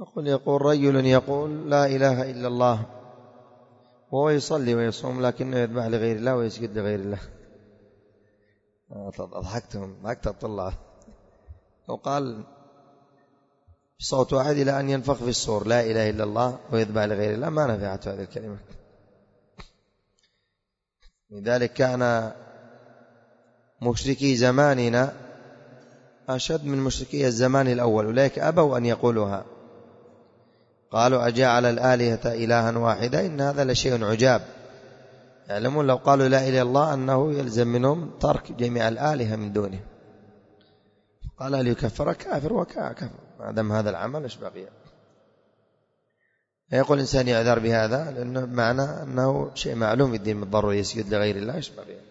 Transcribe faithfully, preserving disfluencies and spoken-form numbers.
يقول يقول رجل يقول لا إله إلا الله وهو يصلي ويصوم لكنه يذبح لغير الله ويسجد لغير الله. أضحكتهم ضحكت الطلاب. وقال بصوت واحد إلى أن ينفخ في الصور لا إله إلا الله ويذبح لغير الله، ما نفعت هذه الكلمة. لذلك كان مشركي زماننا أشد من مشركي الزمان الأول، أولئك أبوا أن يقولوها، قالوا أجعل الآلهة إلها واحدة إن هذا لشيء عجاب. يعلمون لو قالوا لا إله إلا الله أنه يلزم منهم ترك جميع الآلهة من دونه. قال هل يكفر؟ كافر وكافر ما دام هذا العمل إيش بقي. يقول الإنسان يعذر بهذا لأنه معنى أنه شيء معلوم الدين بالضرورة يسجد لغير الله إيش بقي.